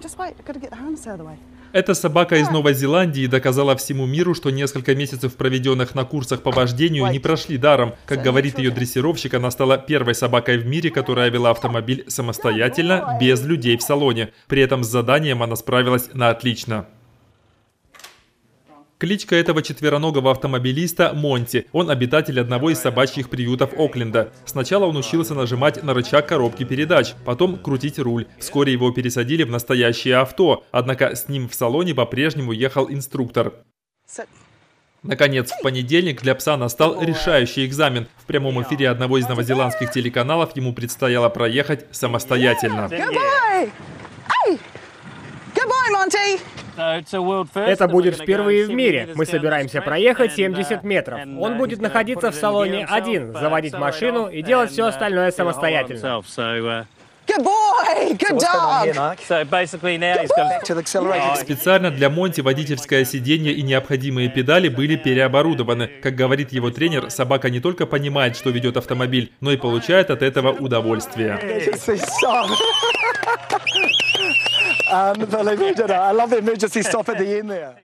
Эта собака из Новой Зеландии доказала всему миру, что несколько месяцев, проведенных на курсах по вождению, не прошли даром. Как говорит ее дрессировщик, она стала первой собакой в мире, которая вела автомобиль самостоятельно, без людей в салоне. При этом с заданием она справилась на отлично. Кличка этого четвероногого автомобилиста – Монти. Он обитатель одного из собачьих приютов Окленда. Сначала он учился нажимать на рычаг коробки передач, потом крутить руль. Вскоре его пересадили в настоящее авто, однако с ним в салоне по-прежнему ехал инструктор. Наконец, в понедельник для пса настал решающий экзамен. В прямом эфире одного из новозеландских телеканалов ему предстояло проехать самостоятельно. Это будет впервые в мире. Мы собираемся проехать 70 метров. Он будет находиться в салоне один, заводить машину и делать все остальное самостоятельно. Специально для Монти водительское сиденье и необходимые педали были переоборудованы. Как говорит его тренер, собака не только понимает, что ведет автомобиль, но и получает от этого удовольствие. Unbelievable. I love the emergency stop at the end there.